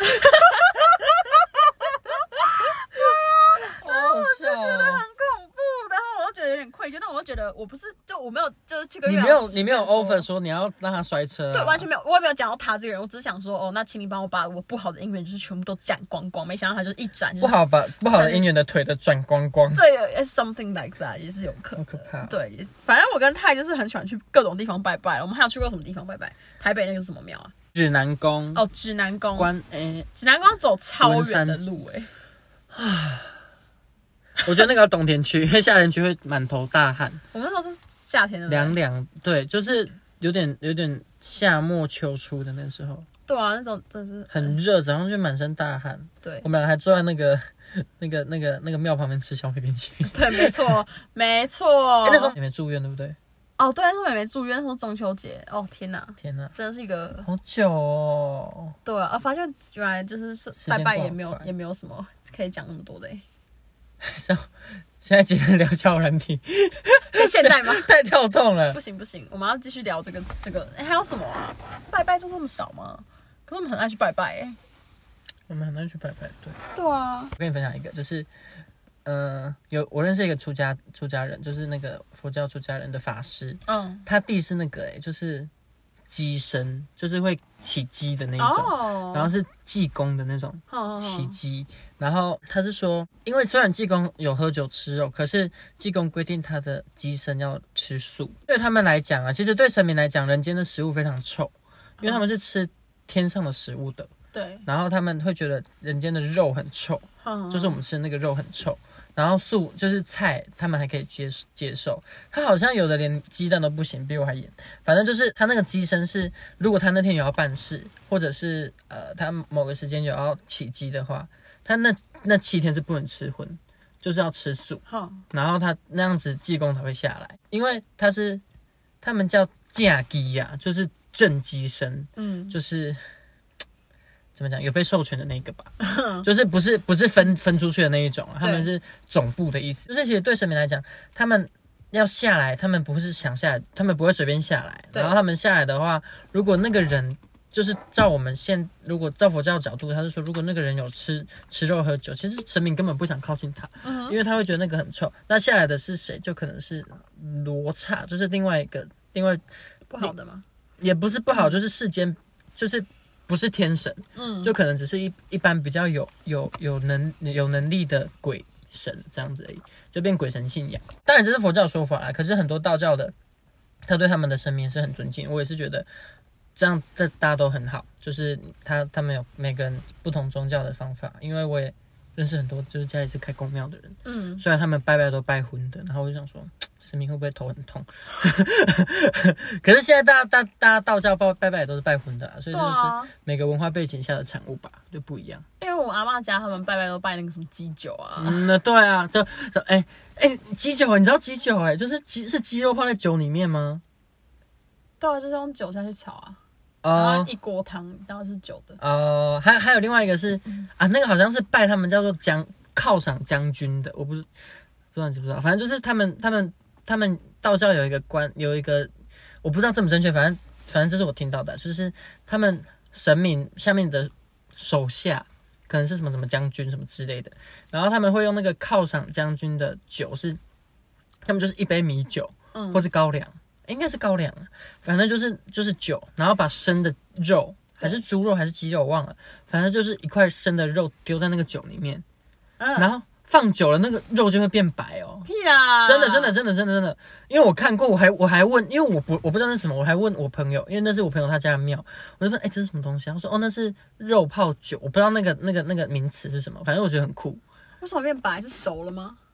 我就觉得很恐怖，然后我就觉得有点愧疚，但我就觉得我不是就我没有就是去跟月老， 你没有你没有 offer 说你要让他摔车、啊， 对，完全没有，我也没有讲到他这个人，我只是想说哦，那请你帮我把我不好的姻缘就是全部都斩光光，没想到他就一斩、就是、 不好把不好的姻缘的腿的转光光， 对 ，something like that 也是有可能， 好可怕。 对，反正我跟泰就是很喜欢去各种地方拜拜，我们还有去过什么地方拜拜？台北那个是什么庙啊？ 指南宫哦，指南宫， 关诶， 指南宫走超远的路哎、欸。 我觉得那个要冬天去，因为夏天去会满头大汗。 我们那时候是夏天的， 凉凉，对，就是有点有点夏末秋初的那时候。 对啊，那种真的是很热，早上就满身大汗。 对， 我们两个还坐在那个那个那个那个庙旁边吃小美冰淇淋。 对，没错，没错。 欸、那时候妹妹住院，对不对？ 哦，对，那时候妹妹住院，那时候中秋节。哦，天哪， 天哪， 真的是一个好久哦。 对啊，发现原来就是拜拜也没有也没有什么可以讲那么多的。 现在只能聊交友软体， 现在吗？ 太跳动了， 不行不行，我们要继续聊这个这个。哎、欸，还有什么啊？拜拜就这么少吗？可是我们很爱去拜拜哎、欸， 我们很爱去拜拜，对。 对啊， 我跟你分享一个，就是，呃，有我认识一个出家出家人，就是那个佛教出家人的法师，嗯，他弟是那个哎、欸，就是鸡身，就是会起鸡的那一种，哦、然后是济公的那种起鸡。然后他是说，因为虽然济公有喝酒吃肉，可是济公规定他的鸡身要吃素。对他们来讲啊，其实对神明来讲，人间的食物非常臭，因为他们是吃天上的食物的。对。然后他们会觉得人间的肉很臭，嗯、就是我们吃的那个肉很臭。然后素就是菜，他们还可以接接受。他好像有的连鸡蛋都不行，比我还严。反正就是他那个鸡身是，如果他那天有要办事，或者是呃他某个时间有要起鸡的话。他那那七天是不能吃荤，就是要吃素。哦、然后他那样子济公才会下来，因为他是他们叫架鸡呀，就是正鸡身，嗯，就是怎么讲有被授权的那个吧，就是不是不是分分出去的那一种，他们是总部的意思。就是其实对神明来讲，他们要下来，他们不是想下来，他们不会随便下来。然后他们下来的话，如果那个人。就是照我们现如果照佛教的角度，他是说，如果那个人有吃吃肉喝酒，其实神明根本不想靠近他，嗯、因为他会觉得那个很臭。那下来的是谁？就可能是罗刹，就是另外一个另外不好的吗？ 也不是不好，嗯、就是世间就是不是天神，嗯，就可能只是一一般比较有有有能有能力的鬼神这样子而已，就变鬼神信仰。当然这是佛教的说法啦，可是很多道教的他对他们的神明是很尊敬，我也是觉得。这样大家都很好，就是他他们有每个人不同宗教的方法，因为我也认识很多就是家里是开公庙的人，嗯，虽然他们拜拜都拜荤的，然后我就想说神明会不会头很痛？可是现在大家大大家道教拜拜也都是拜荤的啦，所以就是每个文化背景下的产物吧，就不一样。 因为我阿嬷家他们拜拜都拜那个什么鸡酒啊， 嗯，那对啊，就哎哎鸡酒，你知道鸡酒哎、欸，就是鸡是鸡肉放在酒里面吗？ 对啊，就是用酒下去炒啊。然后一锅汤，然后是酒的。哦、 呃，还还有另外一个是、嗯、啊，那个好像是拜他们叫做将犒赏将军的，我不是不知道你知不知道，反正就是他们他们他们道教有一个官有一个，我不知道正不正确，反正反正这是我听到的，就是他们神明下面的手下可能是什么什么将军什么之类的，然后他们会用那个犒赏将军的酒是，他们就是一杯米酒，嗯，或是高粱。应该是高粱，反正就是就是酒，然后把生的肉还是猪肉还是鸡肉我忘了，反正就是一块生的肉丢在那个酒里面，嗯、然后放久了那个肉就会变白哦。 屁啦！ 真的真的真的真的真的，因为我看过，我还我还问，因为我不我不知道那是什么，我还问我朋友，因为那是我朋友他家的庙，我就问，哎、欸，这是什么东西？他说，哦，那是肉泡酒，我不知道那个那个那个名词是什么，反正我觉得很酷。 为什么变白？是熟了吗？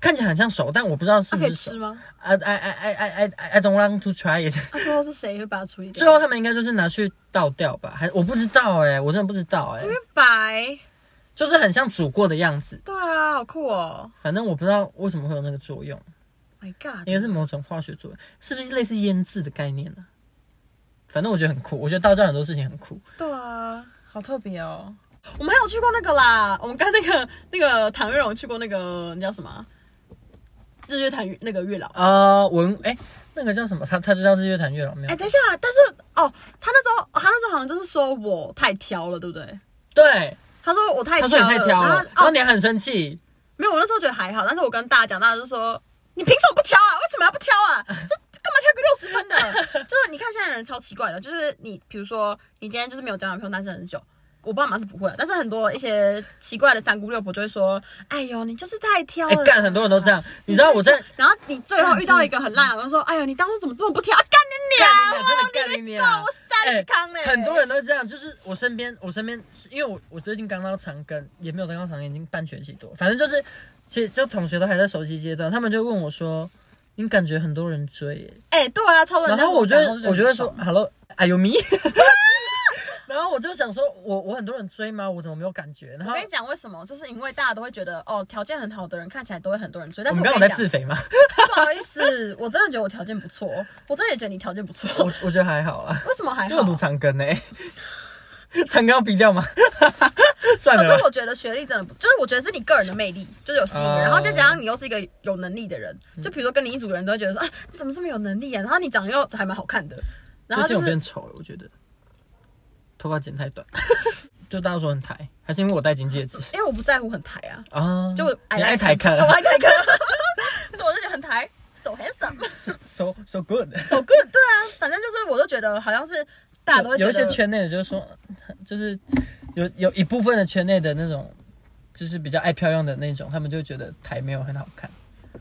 看起来很像熟，但我不知道是不是熟。 可以吃吗 ？I I I I I I don't want to try it。 那、啊、最后是谁会把它处理掉？ 最后他们应该就是拿去倒掉吧？还我不知道哎、欸，我真的不知道哎、欸。 因为白， 就是很像煮过的样子。 对啊，好酷哦。 反正我不知道为什么会有那个作用。 My God， 应该是某种化学作用，是不是类似腌制的概念呢、啊？反正我觉得很酷，我觉得道教很多事情很酷。 对啊，好特别哦。我们还有去过那个啦，我们跟那个那个唐月龙去过那个那叫什么日月潭那个月老啊、呃，文哎、欸、那个叫什么？他他就叫日月潭月老庙。 哎、欸，等一下，但是哦，他那时候他那时候好像就是说我太挑了，对不对？ 对， 他说我太挑了， 他说你太挑了，然后,、哦、然后你很生气。 没有，我那时候觉得还好，但是我跟大家讲，大家就说你凭什么不挑啊？为什么要不挑啊？就干嘛挑个六十分的？就是你看现在的人超奇怪的，就是你比如说你今天就是没有交男朋友，单身很久。我爸妈是不会的，但是很多一些奇怪的三姑六婆就会说：“哎呦，你就是太挑了。” 哎，干，很多人都这样。你知道我在， 然后你最后遇到一个很烂的，我就说：“哎呦，你当初怎么这么不挑？干你娘！ 真的干你娘！ 我三十康嘞！” 很多人都这样，就是我身边，我身边，因为我我最近刚到长庚，也没有刚到长庚，已经半学期多，反正就是，其实就同学都还在熟悉阶段，他们就问我说：“你感觉很多人追耶？” 哎、欸，对啊，超多人。 然后我就我就会说 ：“Hello， are you me？” 然后我就想说我，我我很多人追吗？我怎么没有感觉？然后我跟你讲为什么，就是因为大家都会觉得，哦，条件很好的人看起来都会很多人追。但是我们刚刚在自肥吗？ 不好意思，我真的觉得我条件不错，我真的也觉得你条件不错。 我我觉得还好啊。 为什么还好？ 因为我读长庚呢、欸，长庚要逼掉吗？算了。 可是我觉得学历真的不，就是我觉得是你个人的魅力，就是有吸引人， uh, 然后再加上你又是一个有能力的人，就比如说跟你一组的人都会觉得说，啊，你怎么这么有能力啊？然后你长得又还蛮好看的，然后、就是、 最近我变丑了，我觉得。头发剪太短，就大家说很台，还是因为我戴金戒指？ 因为我不在乎很台啊， 啊， 就你爱台看， 我爱台看，所以我就觉得很台 ，so handsome，so so so good，so good， 对啊，反正就是我就觉得好像是大家都会觉得有一些圈内的，就是说，就是有有一部分的圈内的那种，就是比较爱漂亮的那种，他们就觉得台没有很好看。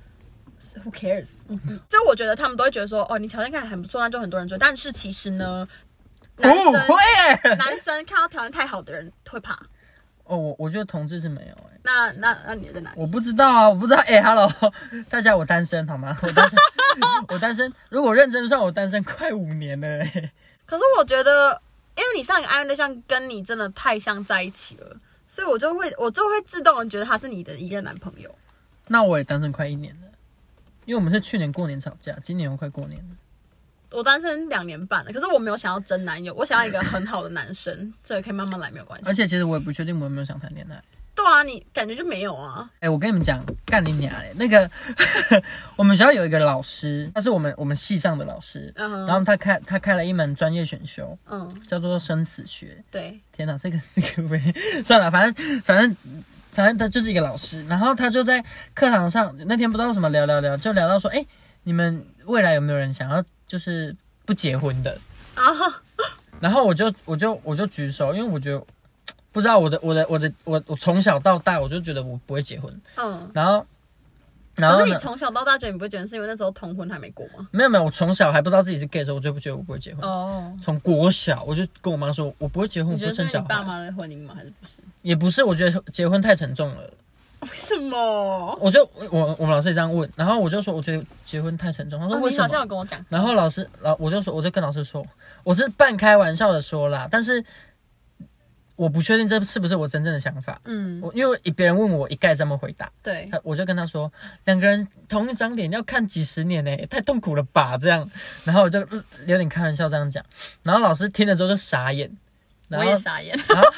Who cares？ 就我觉得他们都会觉得说，哦，你条件看起来很不错，那就很多人追，但是其实呢。男生、 哦、会男生看到条件太好的人会怕。 哦，我我觉得同志是没有哎、欸。 那那那你在哪里？ 我不知道啊，我不知道。哎、欸、，Hello， 大家我单身好吗？我单身，我单身。如果认真算，我单身快五年了哎、欸。 可是我觉得，因为你上一个暧昧对象跟你真的太像在一起了，所以我就会我就会自动的觉得他是你的一任男朋友。 那我也单身快一年了，因为我们是去年过年吵架，今年又快过年了。 我单身两年半了，可是我没有想要真男友，我想要一个很好的男生，所以可以慢慢来，没有关系。 而且其实我也不确定我有没有想谈恋爱。 对啊，你感觉就没有啊？ 哎、欸，我跟你们讲，干你娘嘞！那个我们学校有一个老师，他是我们我们系上的老师，嗯、然后他开他开了一门专业选修，嗯，叫做生死学。 对， 天哪，这个这个不算了，反正反正反正他就是一个老师，然后他就在课堂上那天不知道为什么聊聊聊，就聊到说，哎、欸，你们未来有没有人想要？就是不结婚的啊，然后我就我就我就举手，因为我觉得不知道我的我的我的我我从小到大我就觉得我不会结婚，嗯，然后然后可是你从小到大觉得你不会结婚，是因为那时候同婚还没过吗？ 没有没有，我从小还不知道自己是 gay 的时候，我就不觉得我不会结婚。哦，从国小我就跟我妈说，我不会结婚，我不会生小孩。 你觉得是你爸妈的婚姻吗？还是不是？ 也不是，我觉得结婚太沉重了。 为什么？ 我就我我们老师也这样问，然后我就说我觉得结婚太沉重。他说为什么？ 哦、你好像有跟我讲。 然后老师老我就说我就跟老师说，我是半开玩笑的说啦，但是我不确定这是不是我真正的想法。嗯，我因为别人问我一概这么回答， 对， 我就跟他说两个人同一张脸要看几十年呢、欸，太痛苦了吧这样。然后我就有点开玩笑这样讲，然后老师听了之后就傻眼，然后我也傻眼。 然后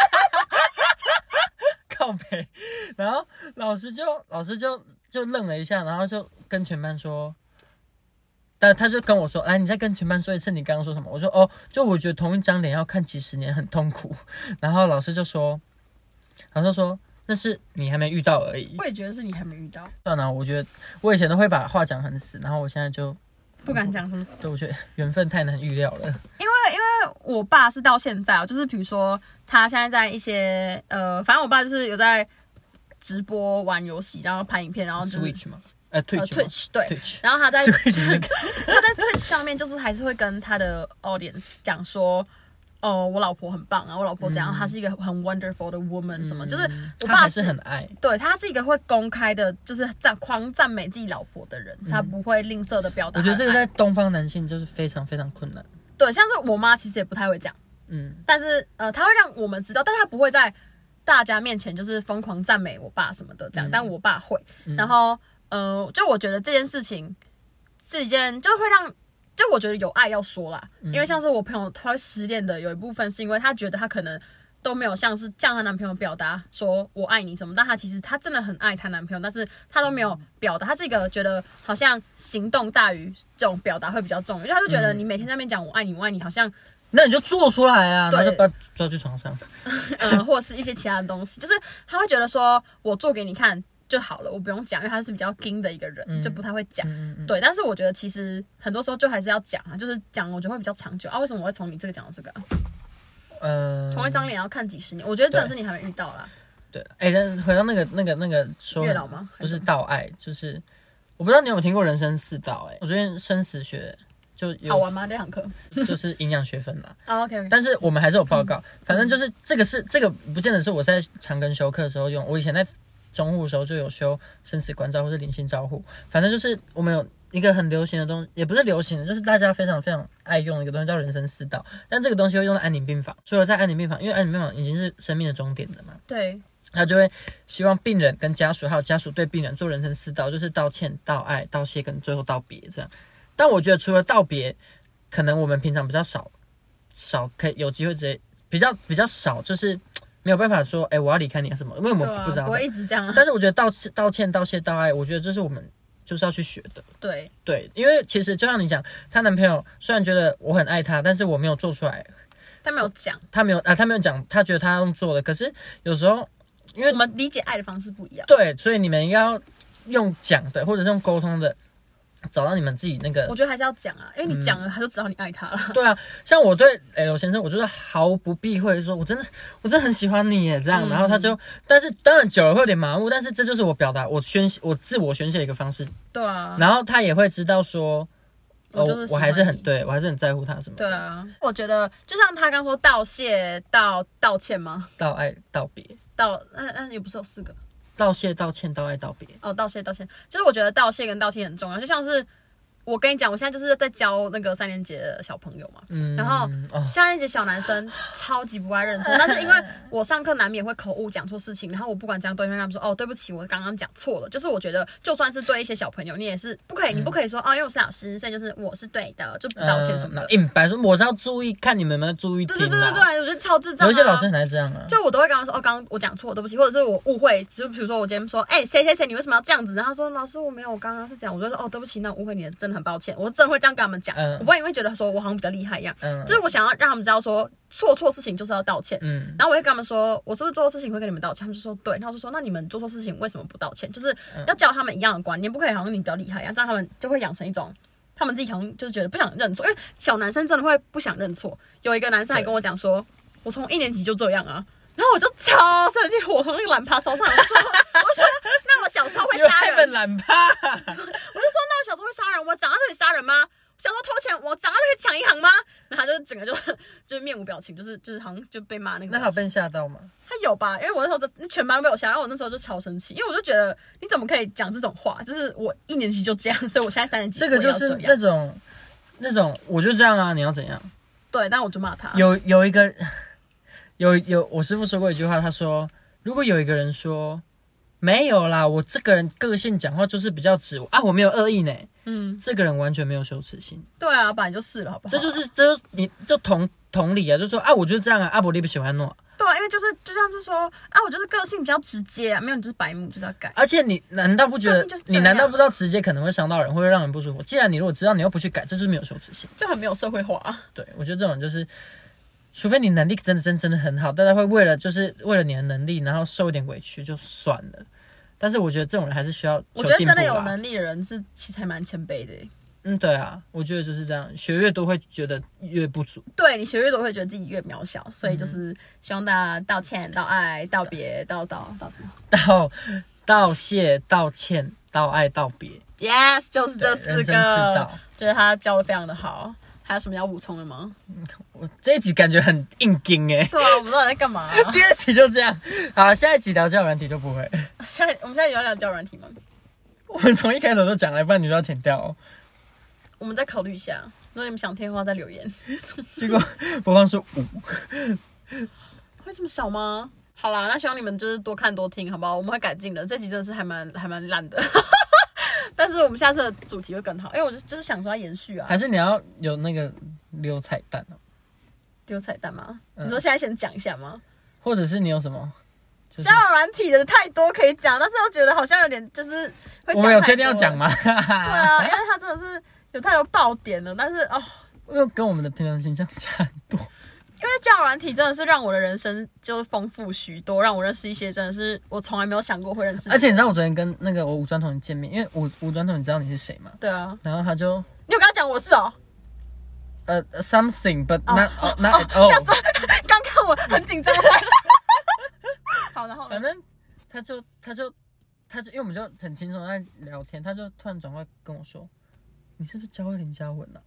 靠北，然后老师就老师就就愣了一下，然后就跟全班说，但他就跟我说，来，你再跟全班说一次你刚刚说什么？我说哦，就我觉得同一张脸要看几十年很痛苦。然后老师就说，老师说那是你还没遇到而已。 我也觉得是你还没遇到。 当然，我觉得我以前都会把话讲很死，然后我现在就不敢讲什么死。 对，我觉得缘分太难预料了。 因为因为我爸是到现在，就是比如说他现在在一些呃，反正我爸就是有在直播玩游戏，然后拍影片，然后就是 Switch 嘛，呃 Twitch，, 呃 Twitch 对 Twitch， 然后他在 Twitch 他在 Twitch 上面就是还是会跟他的 audience 讲说， 哦，我老婆很棒啊，我老婆怎样，嗯、她是一个很 wonderful 的 woman，什么，嗯、就是我爸还是很爱， 对，他是一个会公开的，就是在狂赞美自己老婆的人，嗯、他不会吝啬的表达。 我觉得这个在东方男性就是非常非常困难。 对，像是我妈其实也不太会讲，嗯，但是呃，她会让我们知道，但她不会在大家面前就是疯狂赞美我爸什么的这样，嗯、但我爸会。嗯、然后呃，就我觉得这件事情是一件，就会让。就我觉得有爱要说啦，因为像是我朋友他会失恋的，有一部分是因为他觉得他可能都没有像是向他男朋友表达说我爱你什么，但他其实他真的很爱他男朋友，但是他都没有表达，他是一个觉得好像行动大于这种表达会比较重要，因为他就觉得你每天在那边讲我爱你我爱你，好像那你就做出来啊，然后就把他抓去床上， 嗯，或者是一些其他的东西，就是他会觉得说我做给你看就好了，我不用讲，因为他是比较硬的一个人，嗯、就不太会讲。嗯嗯、对，但是我觉得其实很多时候就还是要讲啊，就是讲，我觉得会比较长久啊。为什么我会从你这个讲到这个、啊？呃，同一张脸要看几十年，我觉得真的是你还没遇到啦。 对，哎、欸，回到那个那个那个说月老吗？ 不是道爱，就是我不知道你有没有听过人生四道、欸？哎，我昨天生死学就有好玩吗？这堂课就是营养学分啦。 哦 OK， 但是我们还是有报告，嗯、反正就是这个是这个不见得是我在长庚修课的时候用，我以前在。中护的时候就有修生死关照或是灵性照护，反正就是我们有一个很流行的东西，也不是流行的，就是大家非常非常爱用的一个东西叫人生四道。但这个东西会用在安宁病房，除了在安宁病房，因为安宁病房已经是生命的终点了嘛， 对， 他就会希望病人跟家属还有家属对病人做人生四道，就是道歉、道爱、道谢跟最后道别这样。但我觉得除了道别，可能我们平常比较少少可以有机会直接比较比较少，就是没有办法说，哎、欸，我要离开你什么，因为我们不知道。 我、啊、一直这样、啊。 但是我觉得道道歉、道谢、道爱，我觉得这是我们就是要去学的。 对对，因为其实就像你讲，她男朋友虽然觉得我很爱他，但是我没有做出来。 他没有讲， 他没有啊，他没有讲，他觉得他用做的。可是有时候，因为我们理解爱的方式不一样。 对，所以你们应该要用讲的，或者是用沟通的。找到你们自己那个， 我觉得还是要讲啊，因为你讲了，他就知道你爱他了、 嗯。对啊，像我对 L 先生，我就是毫不避讳说，我真的，我真的很喜欢你耶，这样。嗯、然后他就，但是当然久了会有点麻木，但是这就是我表达，我宣泄，我自我宣泄的一个方式。 对啊。 然后他也会知道说， 哦， 我, 我还是很对我还是很在乎他什么的。 对啊，我觉得就像他刚说道谢、道道歉吗？ 道爱、道别。 道，那那也不是有四个。 道谢、道歉、道爱、道别。 哦，道谢、道歉，就是我觉得道谢跟道歉很重要，就像是。我跟你讲，我现在就是在教那个三年级的小朋友嘛，嗯、然后三年级小男生超级不爱认错，但是因为我上课难免会口误讲错事情，然后我不管这样对面他们说，哦，对不起，我刚刚讲错了。就是我觉得，就算是对一些小朋友，你也是不可以，嗯、你不可以说哦，因为我是老师，所以就是我是对的，就不道歉什么的。硬白说我是要注意，看你们有没有注意听。 对对对对对，我觉得超智障、啊。 有一些老师很爱这样啊， 就我都会跟他说，哦，刚刚我讲错，对不起，或者是我误会，就比如说我今天说，哎、欸，谁谁谁，你为什么要这样子？然后他说，老师我没有，我刚刚是这样。我就说，哦，对不起，那我误会你了，真的很抱歉，我真的会这样跟他们讲，嗯、我不会因为觉得说我好像比较厉害一样，嗯、就是我想要让他们知道说做错事情就是要道歉，嗯、然后我会跟他们说我是不是做错事情会跟你们道歉，他们就说对，然后我就说那你们做错事情为什么不道歉？就是要教他们一样的观念，不可以好像你比较厉害一样，这样他们就会养成一种他们自己好像就是觉得不想认错，因为小男生真的会不想认错。有一个男生还跟我讲说，我从一年级就这样啊。然后我就超生气，我从那个懒趴烧上来，我说，我说，那我小时候会杀人， 懒趴， 我就说，那我小时候会杀人，我长大就可以杀人吗？小时候偷钱，我长大就可以抢银行吗？然后他就整个就就是面无表情，就是就是好像就被骂那个。 那他有被吓到吗？ 他有吧，因为我那时候就全班被我吓，然后我那时候就超生气，因为我就觉得你怎么可以讲这种话？就是我一年级就这样，所以我现在三年级这个就是那种那种我就这样啊，你要怎样？ 对，但我就骂他。 有有一个。有有，我师父说过一句话，他说，如果有一个人说没有啦，我这个人个性讲话就是比较直啊，我没有恶意呢，嗯，这个人完全没有羞耻心。 对啊，本来就是了，好不好？ 这就是这就是你就同同理啊，就说啊，我就是这样啊，阿伯你不喜欢诺。 对啊，因为就是就像是说啊，我就是个性比较直接啊，没有你就是白目，就是要改。 而且你难道不觉得你难道不知道直接可能会伤到人，会让人不舒服？既然你如果知道你又不去改，这就是没有羞耻心， 就很没有社会化啊。 对，我觉得这种就是。除非你能力真的真真的很好，大家会为了就是为了你的能力，然后受一点委屈就算了。但是我觉得这种人还是需要求进步啦。 我觉得真的有能力的人是其实还蛮谦卑的。 嗯，对啊，我觉得就是这样，学越多会觉得越不足。 对，你学越多会觉得自己越渺小，所以就是希望大家道歉、道爱、道别、道道道什么？ 道道谢、道歉、道爱、道别。 Yes， 就是这四个。人生四道，觉得他教的非常的好。 还有什么要补充的吗？ 我这一集感觉很硬劲哎、欸。 对啊，我们到底在干嘛、啊？ 第二集就这样，好，下一集聊交友软体就不会。 下我们现在有要聊交友软体吗？ 我们从一开始就讲了，不然你就要剪掉哦。 我们再考虑一下，如果你们想听的话再留言。 结果播放数五， 会这么少吗？好啦，那希望你们就是多看多听，好不好？我们会改进的。这集真的是还蛮还蛮烂的，但是我们下次的主题会更好，因为我就就是想说要延续啊。 还是你要有那个留彩蛋哦？ 丢彩蛋吗？ 嗯、 你说现在先讲一下吗？ 或者是你有什么？ 交友软体的太多可以讲，但是我觉得好像有点就是会讲太多。 我们有确定要讲吗？ 对啊，因为它真的是有太多爆点了，但是哦， 因为跟我们的平常形象差很多。 因为交友软体真的是让我的人生就是丰富许多，让我认识一些真的是我从来没有想过会认识。 而且你知道我昨天跟那个我五专同学见面，因为五五专同学知道你是谁吗？ 对啊。 然后他就你有跟他讲我是哦？ 呃、uh, ，something but not 哦 not at all。 哦。 刚刚我很紧张。好，然后反正他就他就他就因为我们就很轻松在聊天，他就突然转过来跟我说：“你是不是教会林嘉文啊？”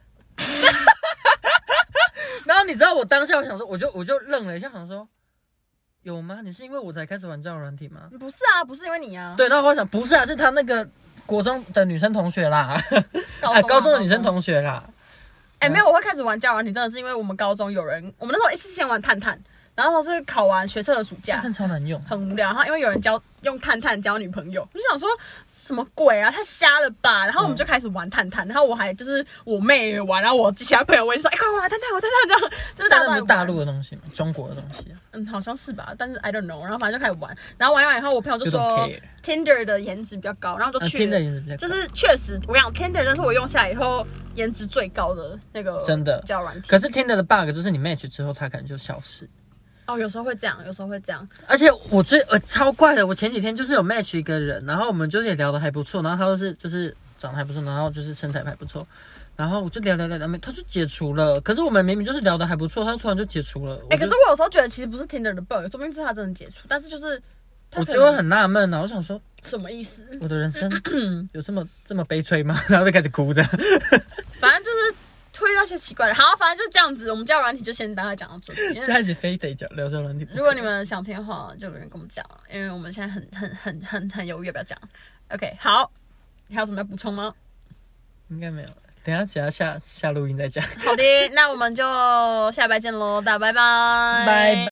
然后你知道我当下我想说，我就我就愣了一下，想说有吗？你是因为我才开始玩交友软体吗？ 不是啊，不是因为你啊。 对，然后我想不是啊，是他那个国中的女生同学啦，高中、啊、高中的女生同学啦。 哎、欸，没有，我会开始玩交友软体，真的是因为我们高中有人，我们那时候一次先玩探探。然后是考完学测的暑假， 探探超难用， 很无聊。然后因为有人教用探探交女朋友，我就想说什么鬼啊，太瞎了吧！然后我们就开始玩探探，然后我还就是我妹也玩，然后我其他朋友我也说，哎、欸，快玩探探，玩探探这样，就是大家都在玩。 大陆的东西吗？中国的东西啊？ 嗯，好像是吧，但是 I don't know。然后反正就开始玩，然后玩完以后，我朋友就说 Tinder 的颜值比较高，然后就去了。 啊、 就是确实，我跟你讲 Tinder， 但是我用下来以后颜值最高的那个真的交友软体。 可是 Tinder 的 bug 就是你 match 之后，它可能就消失。 哦，有时候会这样，有时候会这样。 而且我最呃超怪的，我前几天就是有 match 一个人，然后我们就是也聊得还不错，然后他就是就是长得还不错，然后就是身材还不错，然后我就聊聊聊聊，他就解除了。可是我们明明就是聊得还不错，他突然就解除了。 哎、欸，可是我有时候觉得其实不是 Tinder 的 bug， 说不定是他真的解除，但是就是我就会很纳闷啊，我想说什么意思？ 我的人生有这么这么悲催吗？然后就开始哭着。 反正就是。会遇到一些奇怪的，好，反正就是这样子。我们交友软体就先大概讲到这里。 下一集非得讲聊交友软体。 如果你们想听的话，就有人跟我们讲，因为我们现在很很很很很犹豫要不要讲。OK， 好，你还有什么要补充吗？ 应该没有了，等一下其他下下录音再讲。 好的，那我们就下礼拜见喽，大家拜拜， 拜拜。